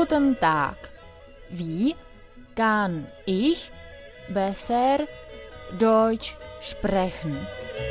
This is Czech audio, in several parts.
Guten Tag. Wie kann ich besser Deutsch sprechen?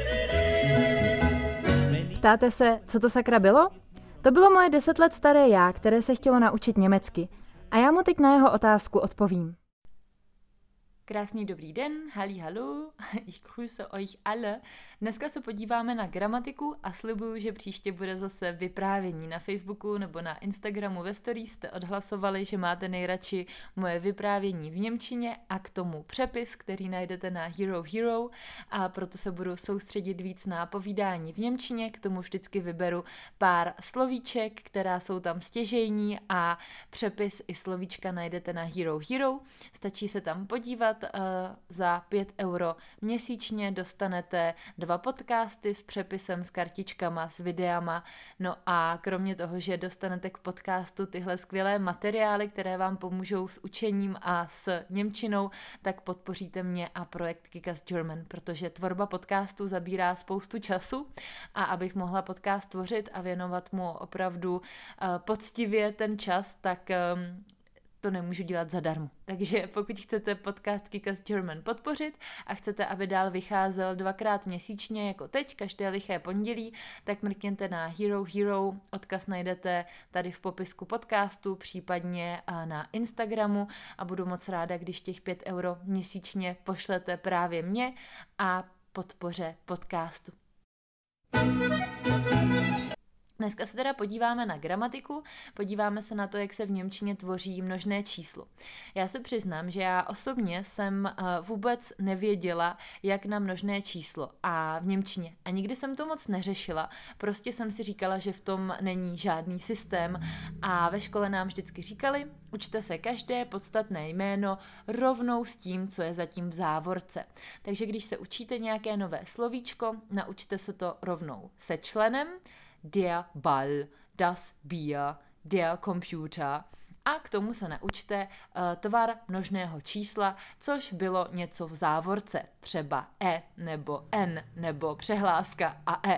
Ptáte se, co to sakra bylo? To bylo moje 10 let staré já, které se chtělo naučit německy. A já mu teď na jeho otázku odpovím. Krásný dobrý den, hallo, ich grüße euch alle. Dneska se podíváme na gramatiku a slibuju, že příště bude zase vyprávění. Na Facebooku nebo na Instagramu ve stories jste odhlasovali, že máte nejradši moje vyprávění v němčině a k tomu přepis, který najdete na Hero, a proto se budu soustředit víc na povídání v němčině, k tomu vždycky vyberu pár slovíček, která jsou tam stěžejní a přepis i slovíčka najdete na Hero. Stačí se tam podívat. Za 5 € měsíčně dostanete 2 podcasty s přepisem, s kartičkama, s videama. No a kromě toho, že dostanete k podcastu tyhle skvělé materiály, které vám pomůžou s učením a s němčinou, tak podpoříte mě a projekt Kick-Ass German, protože tvorba podcastu zabírá spoustu času a abych mohla podcast tvořit a věnovat mu opravdu poctivě ten čas, tak to nemůžu dělat zadarmo. Takže pokud chcete podcast Kick-Ass German podpořit a chcete, aby dál vycházel 2krát měsíčně, jako teď, každé liché pondělí, tak mrkněte na Hero. Odkaz najdete tady v popisku podcastu, případně na Instagramu a budu moc ráda, když těch 5 € měsíčně pošlete právě mě a podpoře podcastu. Dneska se teda podíváme na gramatiku, podíváme se na to, jak se v němčině tvoří množné číslo. Já se přiznám, že já osobně jsem vůbec nevěděla, jak na množné číslo a v němčině. A nikdy jsem to moc neřešila, prostě jsem si říkala, že v tom není žádný systém a ve škole nám vždycky říkali, učte se každé podstatné jméno rovnou s tím, co je zatím v závorce. Takže když se učíte nějaké nové slovíčko, naučte se to rovnou se členem, der Ball, das Bier, der Computer a k tomu se naučte tvar množného čísla, což bylo něco v závorce, třeba nebo n nebo přehláska a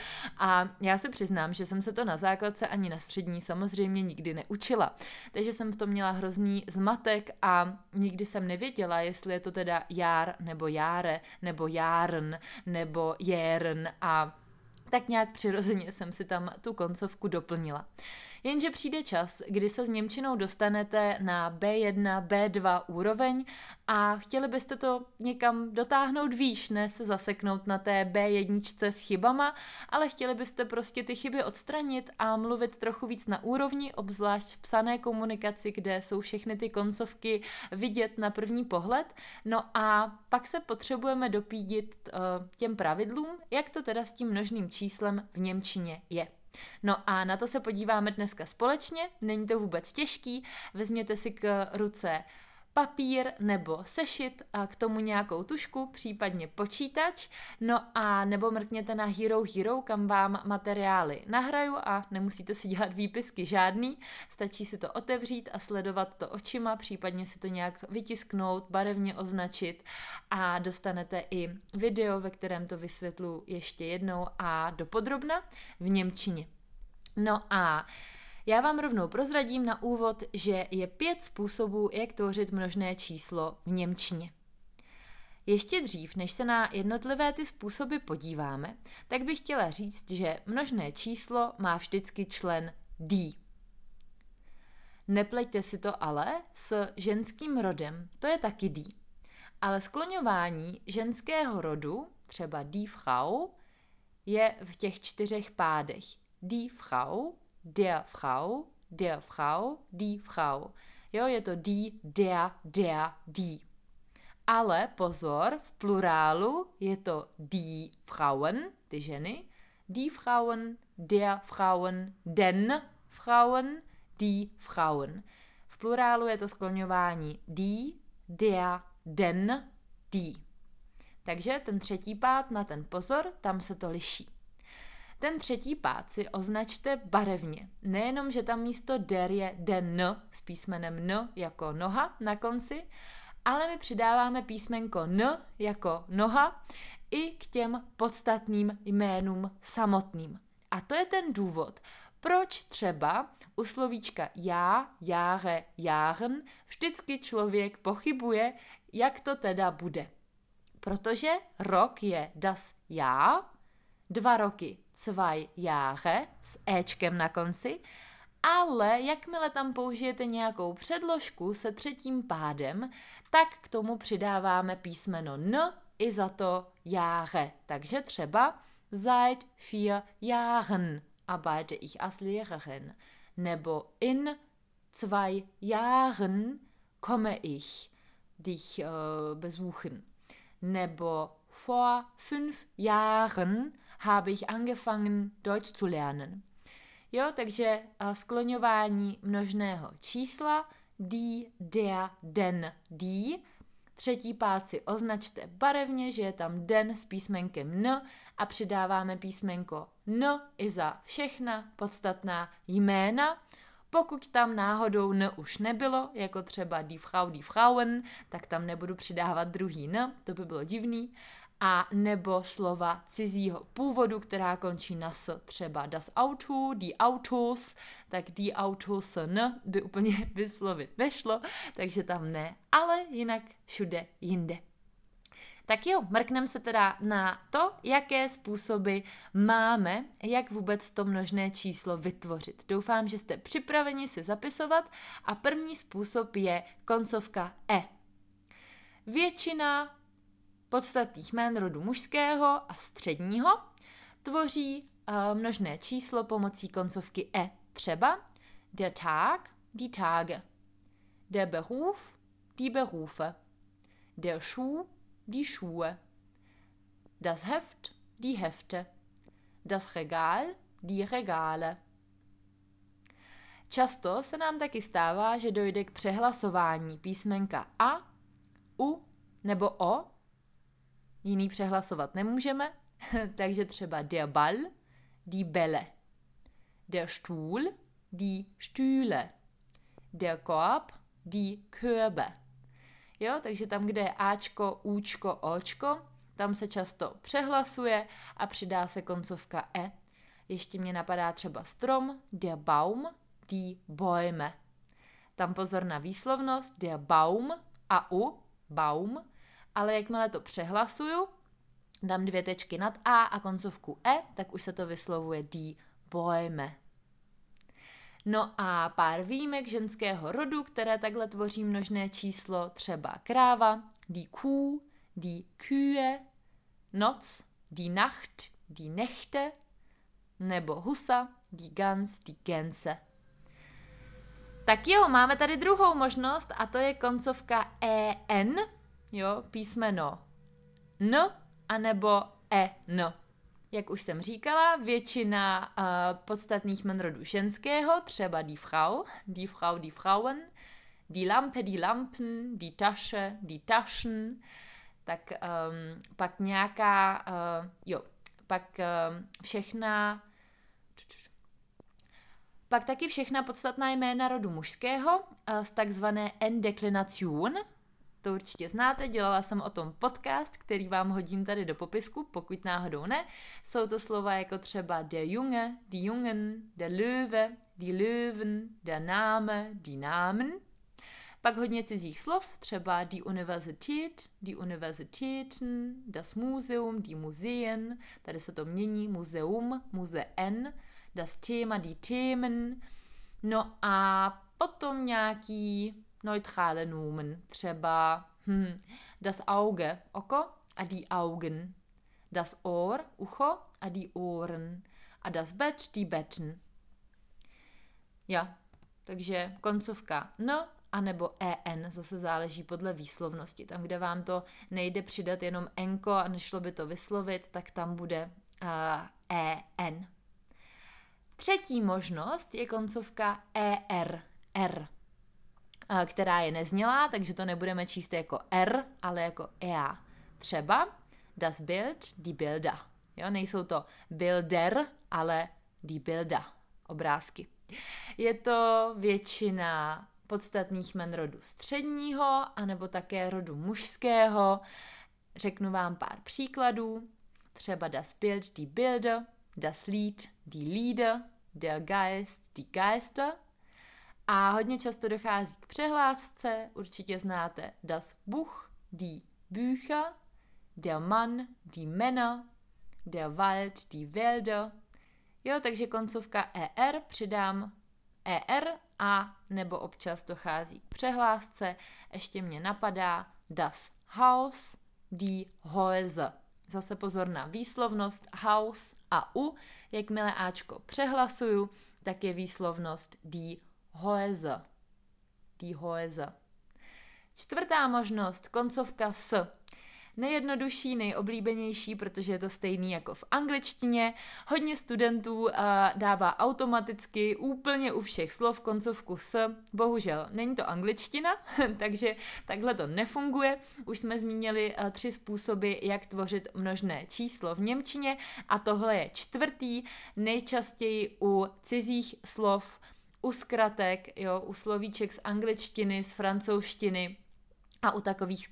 A já se přiznám, že jsem se to na základce ani na střední samozřejmě nikdy neučila. Takže jsem v tom měla hrozný zmatek a nikdy jsem nevěděla, jestli je to teda jár nebo járe, nebo járn nebo jérn a tak nějak přirozeně jsem si tam tu koncovku doplnila. Jenže přijde čas, kdy se s němčinou dostanete na B1, B2 úroveň a chtěli byste to někam dotáhnout výš, ne se zaseknout na té B1 s chybama, ale chtěli byste prostě ty chyby odstranit a mluvit trochu víc na úrovni, obzvlášť v psané komunikaci, kde jsou všechny ty koncovky vidět na první pohled. No a pak se potřebujeme dopídit těm pravidlům, jak to teda s tím množným číslem v němčině je. No a na to se podíváme dneska společně, není to vůbec těžký, vezměte si k ruce papír nebo sešit a k tomu nějakou tužku, případně počítač, no a nebo mrkněte na Hero, kam vám materiály nahraju a nemusíte si dělat výpisky žádný, stačí si to otevřít a sledovat to očima, případně si to nějak vytisknout, barevně označit a dostanete i video, ve kterém to vysvětluji ještě jednou a dopodrobna v němčině. No a já vám rovnou prozradím na úvod, že je 5 způsobů, jak tvořit množné číslo v němčině. Ještě dřív, než se na jednotlivé ty způsoby podíváme, tak bych chtěla říct, že množné číslo má vždycky člen die. Nepleťte si to ale s ženským rodem, to je taky die. Ale skloňování ženského rodu, třeba die Frau, je v těch 4 pádech. Die Frau, der Frau, die Frau. Jo, je to die, der, die. Ale pozor, v plurálu je to die Frauen, ty ženy, die Frauen, der Frauen, den Frauen, die Frauen. V plurálu je to skloňování die, der, den, die. Takže ten 3. pád na ten pozor, tam se to liší. Ten 3. pád si označte barevně. Nejenom, že tam místo der je den s písmenem n jako noha na konci, ale my přidáváme písmenko n jako noha i k těm podstatným jménům samotným. A to je ten důvod, Proč třeba u slovíčka já, járe, járen vždycky člověk pochybuje, jak to teda bude? Protože rok je das Jahr, 2 roky 2 Jahre s éčkem na konci, ale jakmile tam použijete nějakou předložku se 3. pádem, tak k tomu přidáváme písmeno n i za to Jahre. Takže třeba seit 4 Jahren arbeite ich als Lehrerin. Nebo in 2 Jahren komme ich dich besuchen. Nebo vor 5 Jahren habe ich angefangen Deutsch zu lernen. Jo, takže skloňování množného čísla die, der, den, die. 3. pád si označte barevně, že je tam den s písmenkem n a přidáváme písmenko n i za všechna podstatná jména. Pokud tam náhodou n už nebylo, jako třeba die Frau, die Frauen, tak tam nebudu přidávat druhý n, to by bylo divný. A nebo slova cizího původu, která končí na s, třeba das Auto, die Autos, tak die Autos n by úplně vyslovit nešlo, takže tam ne, ale jinak všude jinde. Tak jo, mrkneme se teda na to, jaké způsoby máme, jak vůbec to množné číslo vytvořit. Doufám, že jste připraveni si zapisovat a první způsob je koncovka e. Většina podstatných jmén rodu mužského a středního tvoří množné číslo pomocí koncovky e. Třeba der Tag, die Tage, der Beruf, die Berufe, der Schuh, die Schuhe, das Heft, die Hefte, das Regal, die Regale. Často se nám taky stává, že dojde k přehlasování písmenka a, u nebo o. Jiný přehlasovat nemůžeme, takže třeba der Ball, die Bälle, der Stuhl, die Stühle, der Korb, die Körbe. Jo, takže tam, kde je áčko, účko, óčko, tam se často přehlasuje a přidá se koncovka e. Ještě mě napadá třeba strom, der Baum, die Bäume. Tam pozor na výslovnost, der Baum a u, Baum, ale jakmile to přehlasuju, dám 2 tečky nad a koncovku e, tak už se to vyslovuje die Bäume. No a pár výjimek ženského rodu, které takhle tvoří množné číslo, třeba kráva, die Kuh, die Kühe, noc, die Nacht, die Nächte, nebo husa, die Gans, die Gänse. Tak jo, máme tady druhou možnost a to je koncovka en, jo, písmeno n, anebo en. Jak už jsem říkala, většina podstatných jmen rodu ženského, třeba die Frau, die Frau, die Frauen, die Lampe, die Lampen, die Tasche, die Taschen, tak pak nějaká, pak taky všechna podstatná jména rodu mužského z takzvané Endeklination. To určitě znáte, dělala jsem o tom podcast, který vám hodím tady do popisku, pokud náhodou ne. Jsou to slova jako třeba der Junge, die Jungen, der Löwe, die Löwen, der Name, die Namen. Pak hodně cizích slov, třeba die Universität, die Universitäten, das Museum, die Museen, tady se to mění, Museum, Museen, das Thema, die Themen. No a potom nějaký neutrale Nomen, třeba das Auge, oko, a die Augen, das Ohr, ucho, a die Ohren, a das Bett, die Betten. Ja, takže koncovka n, anebo en, zase záleží podle výslovnosti. Tam, kde vám to nejde přidat jenom enko a nešlo by to vyslovit, tak tam bude en. Třetí možnost je koncovka er, která je neznělá, takže to nebudeme číst jako r, ale jako ea. Třeba das Bild, die Bilder. Jo, nejsou to Bilder, ale die Bilder, obrázky. Je to většina podstatných jmen rodu středního, anebo také rodu mužského. Řeknu vám pár příkladů. Třeba das Bild, die Bilder, das Lied, die Lieder, der Geist, die Geister. A hodně často dochází k přehlásce, určitě znáte das Buch, die Bücher, der Mann, die Männer, der Wald, die Wälder. Jo, takže koncovka ER přidám ER a nebo občas dochází k přehlásce. Ještě mě napadá das Haus, die Häuser. Zase pozor na výslovnost Haus a U. Jakmile Ačko přehlasuju, tak je výslovnost die Häuser. Die Häuser. Čtvrtá možnost, koncovka S. Nejjednodušší, nejoblíbenější, protože je to stejný jako v angličtině. Hodně studentů dává automaticky úplně u všech slov koncovku S. Bohužel není to angličtina, takže takhle to nefunguje. Už jsme zmínili 3 způsoby, jak tvořit množné číslo v němčině a tohle je čtvrtý, nejčastěji u cizích slov, u zkratek, jo, u slovíček z angličtiny, z francouzštiny, a u takových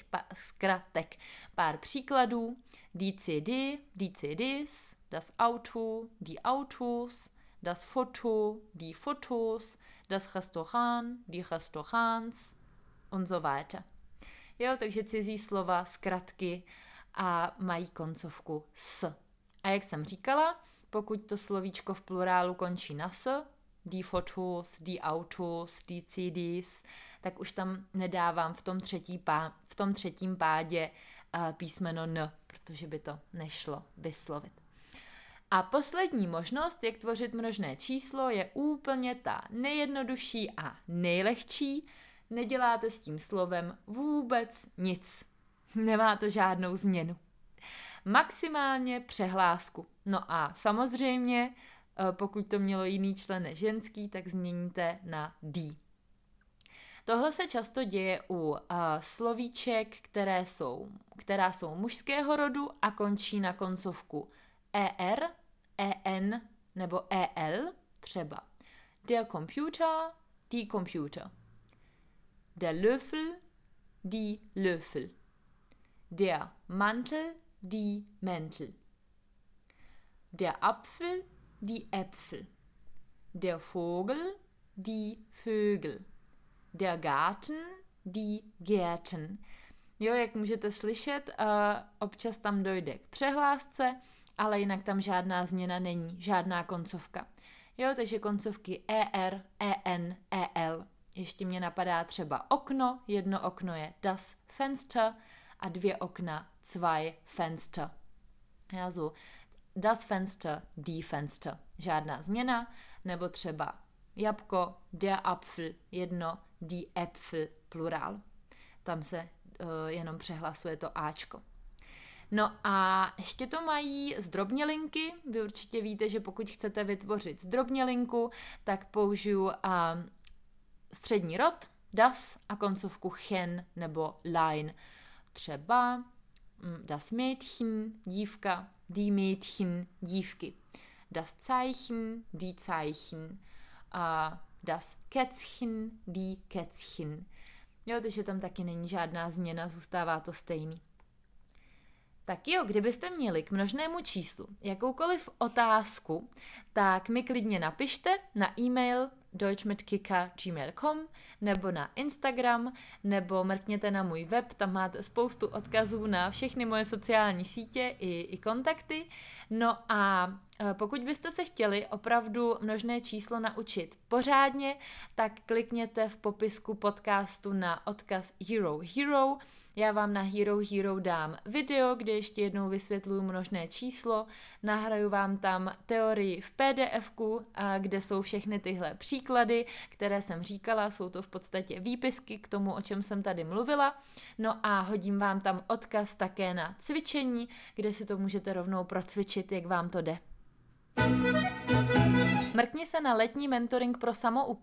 zkratek pár příkladů. Die CD, die CDs, das Auto, die Autos, das Foto, die Fotos, das Restaurant, die Restaurants und so weiter. Jo, takže cizí slova, zkratky a mají koncovku S. A jak jsem říkala, pokud to slovíčko v plurálu končí na S, die Fotos, die Autos, die CDs, tak už tam nedávám v tom třetím pádě písmeno N, protože by to nešlo vyslovit. A poslední možnost, jak tvořit množné číslo, je úplně ta nejjednodušší a nejlehčí. Neděláte s tím slovem vůbec nic. Nemá to žádnou změnu. Maximálně přehlásku. No a samozřejmě, pokud to mělo jiný člen než ženský, tak změníte na D. Tohle se často děje u slovíček, která jsou mužského rodu a končí na koncovku ER, EN nebo EL, třeba der Computer, die Computer, der Löffel, die Löffel, der Mantel, die Mäntel, der Apfel, die Äpfel, der Vogel, die Vögel, der Garten, die Gärten. Jo, jak můžete slyšet, občas tam dojde k přehlásce, ale jinak tam žádná změna není, žádná koncovka. Jo, takže koncovky ER, EN, EL. Ještě mě napadá třeba okno, jedno okno je das Fenster a 2 okna, zwei Fenster. Já so, das Fenster, die Fenster. Žádná změna, nebo třeba jabko, der Apfel, jedno, die Äpfel, plurál. Tam se jenom přehlasuje to Ačko. No a ještě to mají zdrobnělinky. Vy určitě víte, že pokud chcete vytvořit zdrobnělinku, tak použiju střední rod, das a koncovku chen nebo lein. Třeba das Mädchen, dívka, die Mädchen, dívky. Das Zeichen, die Zeichen. Das Kätzchen, die Kätzchen. Jo, takže tam taky není žádná změna, zůstává to stejný. Tak jo, kdybyste měli k množnému číslu jakoukoliv otázku, tak mi klidně napište na e-mail deutschmitkika@gmail.com nebo na Instagram, nebo mrkněte na můj web, tam máte spoustu odkazů na všechny moje sociální sítě i kontakty. No a pokud byste se chtěli opravdu množné číslo naučit pořádně, tak klikněte v popisku podcastu na odkaz Hero. Já vám na Hero dám video, kde ještě jednou vysvětluju množné číslo, nahraju vám tam teorii v PDF-ku, kde jsou všechny tyhle příklady, které jsem říkala, jsou to v podstatě výpisky k tomu, o čem jsem tady mluvila. No a hodím vám tam odkaz také na cvičení, kde si to můžete rovnou procvičit, jak vám to jde. Mrkni se na letní mentoring pro samouky,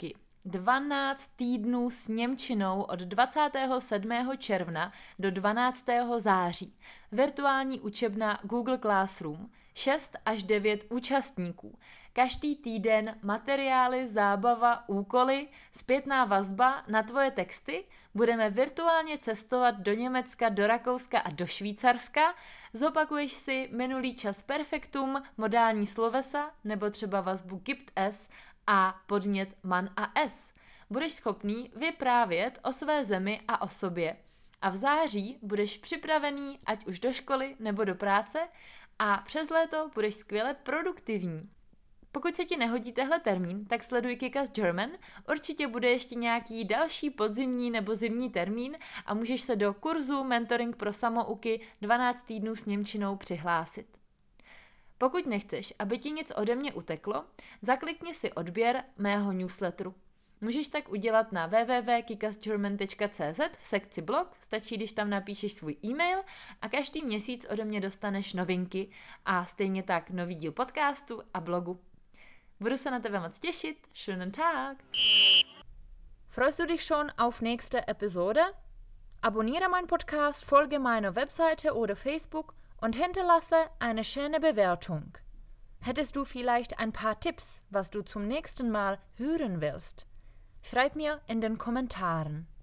12 týdnů s němčinou od 27. června do 12. září. Virtuální učebna Google Classroom. 6 až 9 účastníků. Každý týden materiály, zábava, úkoly, zpětná vazba na tvoje texty. Budeme virtuálně cestovat do Německa, do Rakouska a do Švýcarska. Zopakuješ si minulý čas perfektum, modální slovesa nebo třeba vazbu gibt es a podnět man a es. Budeš schopný vyprávět o své zemi a o sobě. A v září budeš připravený ať už do školy nebo do práce a přes léto budeš skvěle produktivní. Pokud se ti nehodí tehle termín, tak sleduj Kick-Ass German, určitě bude ještě nějaký další podzimní nebo zimní termín a můžeš se do kurzu Mentoring pro samouky 12 týdnů s němčinou přihlásit. Pokud nechceš, aby ti nic ode mě uteklo, zaklikni si odběr mého newsletteru. Můžeš tak udělat na www.kickassgerman.cz v sekci blog, stačí, když tam napíšeš svůj e-mail a každý měsíc ode mě dostaneš novinky a stejně tak nový díl podcastu a blogu. Budu se na tebe moc těšit. Schönen Tag! Freust du dich schon auf nächste Episode? Abonniere meinen Podcast, folge meiner Webseite oder Facebook und hinterlasse eine schöne Bewertung. Hättest du vielleicht ein paar Tipps, was du zum nächsten Mal hören willst? Schreib mir in den Kommentaren.